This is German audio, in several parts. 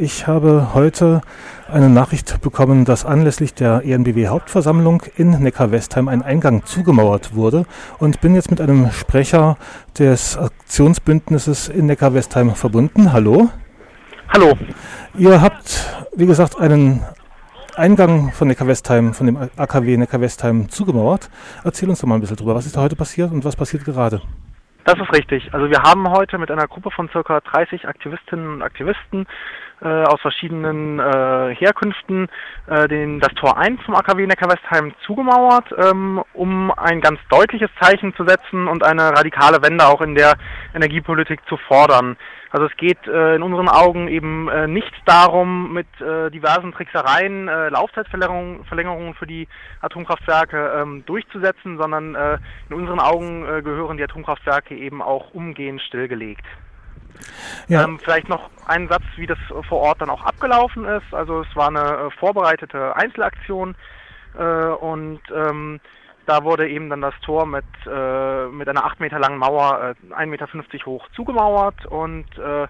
Ich habe heute eine Nachricht bekommen, dass anlässlich der EnBW-Hauptversammlung in Neckar-Westheim ein Eingang zugemauert wurde und bin jetzt mit einem Sprecher des Aktionsbündnisses in Neckar-Westheim verbunden. Hallo. Hallo. Ihr habt, wie gesagt, einen Eingang von Neckar-Westheim, von dem AKW Neckar-Westheim zugemauert. Erzähl uns doch mal ein bisschen drüber. Was ist da heute passiert und was passiert gerade? Das ist richtig. Also wir haben heute mit einer Gruppe von ca. 30 Aktivistinnen und Aktivisten aus verschiedenen Herkünften das Tor 1 vom AKW Neckar-Westheim zugemauert, um ein ganz deutliches Zeichen zu setzen und eine radikale Wende auch in der Energiepolitik zu fordern. Also es geht in unseren Augen eben nicht darum, mit diversen Tricksereien Laufzeitverlängerungen für die Atomkraftwerke durchzusetzen, sondern in unseren Augen gehören die Atomkraftwerke eben auch umgehend stillgelegt. Ja. Vielleicht noch einen Satz, wie das vor Ort dann auch abgelaufen ist. Also es war eine vorbereitete Einzelaktion und da wurde eben dann das Tor mit einer 8 Meter langen Mauer 1,50 Meter hoch zugemauert und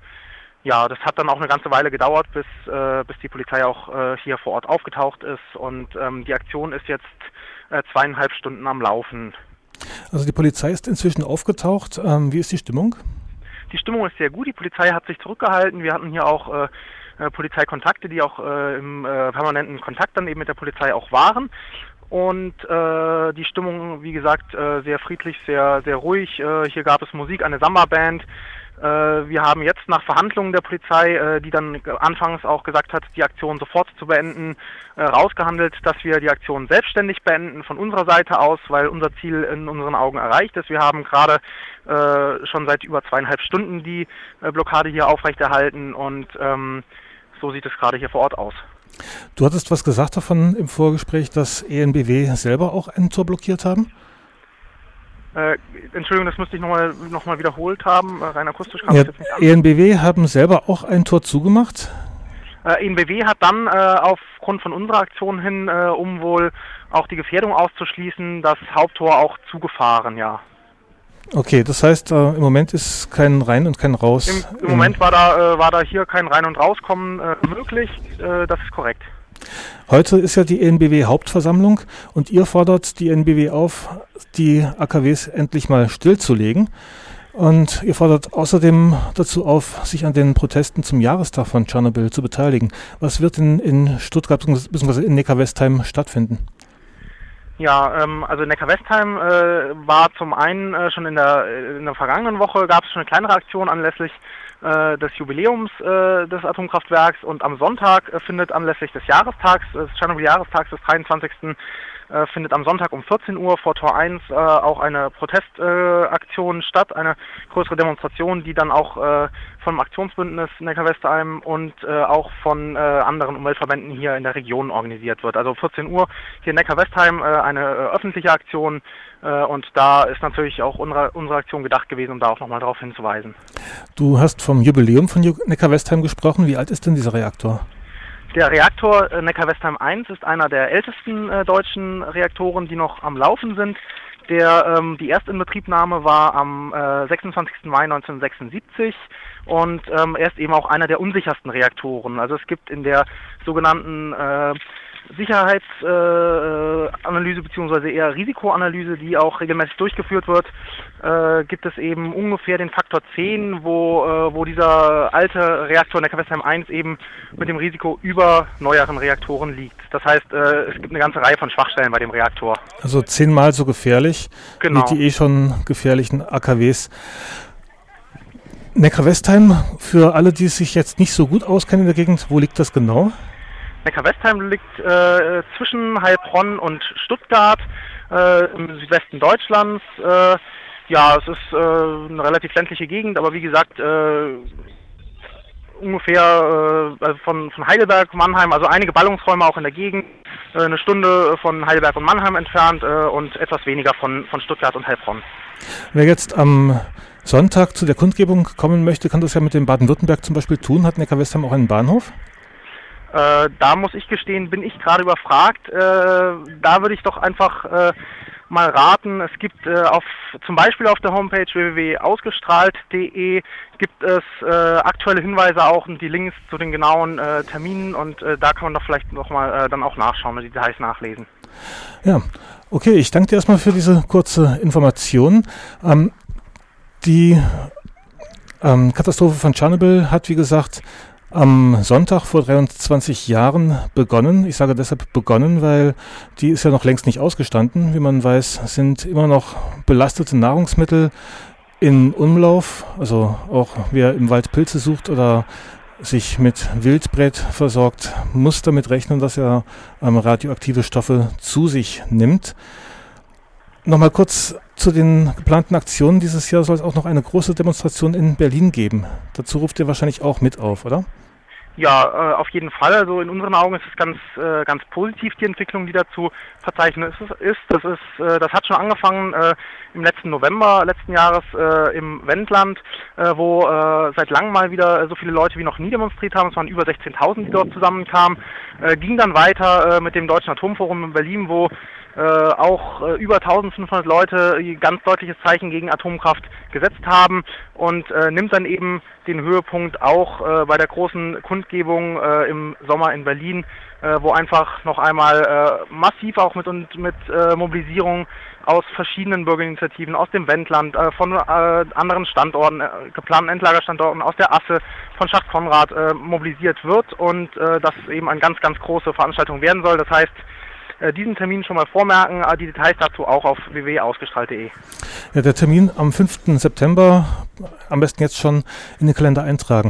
ja, das hat dann auch eine ganze Weile gedauert, bis die Polizei auch hier vor Ort aufgetaucht ist und die Aktion ist jetzt 2,5 Stunden am Laufen. Also die Polizei ist inzwischen aufgetaucht. Wie ist die Stimmung? Die Stimmung ist sehr gut, die Polizei hat sich zurückgehalten. Wir hatten hier auch Polizeikontakte, die auch im permanenten Kontakt dann eben mit der Polizei auch waren. Und die Stimmung, wie gesagt, sehr friedlich, sehr, sehr ruhig. Hier gab es Musik, eine Samba-Band. Wir haben jetzt nach Verhandlungen der Polizei, die dann anfangs auch gesagt hat, die Aktion sofort zu beenden, rausgehandelt, dass wir die Aktion selbstständig beenden von unserer Seite aus, weil unser Ziel in unseren Augen erreicht ist. Wir haben gerade schon seit über 2,5 Stunden die Blockade hier aufrechterhalten und so sieht es gerade hier vor Ort aus. Du hattest was gesagt davon im Vorgespräch, dass EnBW selber auch ein Tor blockiert haben? Entschuldigung, das müsste ich noch mal wiederholt haben. Rein akustisch kam das jetzt nicht an. EnBW haben selber auch ein Tor zugemacht? EnBW hat dann aufgrund von unserer Aktion hin, um wohl auch die Gefährdung auszuschließen, das Haupttor auch zugefahren, ja. Okay, das heißt, im Moment ist kein Rein und kein Raus. Im Moment war da hier kein Rein- und Rauskommen möglich, das ist korrekt. Heute ist ja die EnBW-Hauptversammlung und ihr fordert die EnBW auf, die AKWs endlich mal stillzulegen. Und ihr fordert außerdem dazu auf, sich an den Protesten zum Jahrestag von Tschernobyl zu beteiligen. Was wird denn in Stuttgart bzw. in Neckar-Westheim stattfinden? Ja, also Neckar-Westheim war zum einen schon in der vergangenen Woche gab es schon eine kleinere Aktion anlässlich des Jubiläums des Atomkraftwerks und am Sonntag findet anlässlich des Jahrestags, des Tschernobyl-Jahrestags des 23. Findet am Sonntag um 14 Uhr vor Tor 1 auch eine Protestaktion statt, eine größere Demonstration, die dann auch vom Aktionsbündnis Neckar-Westheim und auch von anderen Umweltverbänden hier in der Region organisiert wird. Also 14 Uhr hier in Neckar-Westheim eine öffentliche Aktion und da ist natürlich auch unsere Aktion gedacht gewesen, um da auch nochmal darauf hinzuweisen. Du hast vom Jubiläum von Neckar-Westheim gesprochen. Wie alt ist denn dieser Reaktor? Der Reaktor Neckar-Westheim 1 ist einer der ältesten deutschen Reaktoren, die noch am Laufen sind. Die Erstinbetriebnahme war am 26. Mai 1976 und er ist eben auch einer der unsichersten Reaktoren. Also es gibt in der sogenannten Sicherheitsanalyse bzw. eher Risikoanalyse, die auch regelmäßig durchgeführt wird, gibt es eben ungefähr den Faktor 10, wo dieser alte Reaktor Neckar-Westheim 1 eben mit dem Risiko über neueren Reaktoren liegt. Das heißt, es gibt eine ganze Reihe von Schwachstellen bei dem Reaktor. Also 10-mal so gefährlich genau. Wie die schon gefährlichen AKWs. Neckar-Westheim, für alle, die sich jetzt nicht so gut auskennen in der Gegend, wo liegt das genau? Neckar-Westheim liegt zwischen Heilbronn und Stuttgart im Südwesten Deutschlands. Ja, es ist eine relativ ländliche Gegend, aber wie gesagt ungefähr von Heidelberg, Mannheim, also einige Ballungsräume auch in der Gegend, eine Stunde von Heidelberg und Mannheim entfernt und etwas weniger von Stuttgart und Heilbronn. Wer jetzt am Sonntag zu der Kundgebung kommen möchte, kann das ja mit dem Baden-Württemberg zum Beispiel tun. Hat Neckar-Westheim auch einen Bahnhof? Da muss ich gestehen, bin ich gerade überfragt. Da würde ich doch einfach mal raten. Es gibt zum Beispiel auf der Homepage www.ausgestrahlt.de gibt es aktuelle Hinweise auch und die Links zu den genauen Terminen und da kann man doch vielleicht nochmal dann auch nachschauen und die Details nachlesen. Ja, okay, ich danke dir erstmal für diese kurze Information. Die Katastrophe von Tschernobyl hat, wie gesagt, am Sonntag vor 23 Jahren begonnen. Ich sage deshalb begonnen, weil die ist ja noch längst nicht ausgestanden. Wie man weiß, sind immer noch belastete Nahrungsmittel in Umlauf. Also auch wer im Wald Pilze sucht oder sich mit Wildbret versorgt, muss damit rechnen, dass er radioaktive Stoffe zu sich nimmt. Nochmal kurz zu den geplanten Aktionen. Dieses Jahr soll es auch noch eine große Demonstration in Berlin geben. Dazu ruft ihr wahrscheinlich auch mit auf, oder? Ja, auf jeden Fall. Also in unseren Augen ist es ganz positiv, die Entwicklung, die dazu verzeichnet ist. Das hat schon angefangen im letzten November letzten Jahres im Wendland, wo seit langem mal wieder so viele Leute wie noch nie demonstriert haben. Es waren über 16.000, die dort zusammenkamen. Ging dann weiter mit dem Deutschen Atomforum in Berlin, wo auch über 1500 Leute ein ganz deutliches Zeichen gegen Atomkraft gesetzt haben und nimmt dann eben den Höhepunkt auch bei der großen Kundgebung im Sommer in Berlin, wo einfach noch einmal massiv auch mit Mobilisierung aus verschiedenen Bürgerinitiativen, aus dem Wendland, von anderen Standorten, geplanten Endlagerstandorten, aus der Asse, von Schacht Konrad mobilisiert wird und das eben eine ganz, ganz große Veranstaltung werden soll. Das heißt, diesen Termin schon mal vormerken, die Details dazu auch auf www.ausgestrahlt.de. Ja, der Termin am 5. September, am besten jetzt schon in den Kalender eintragen.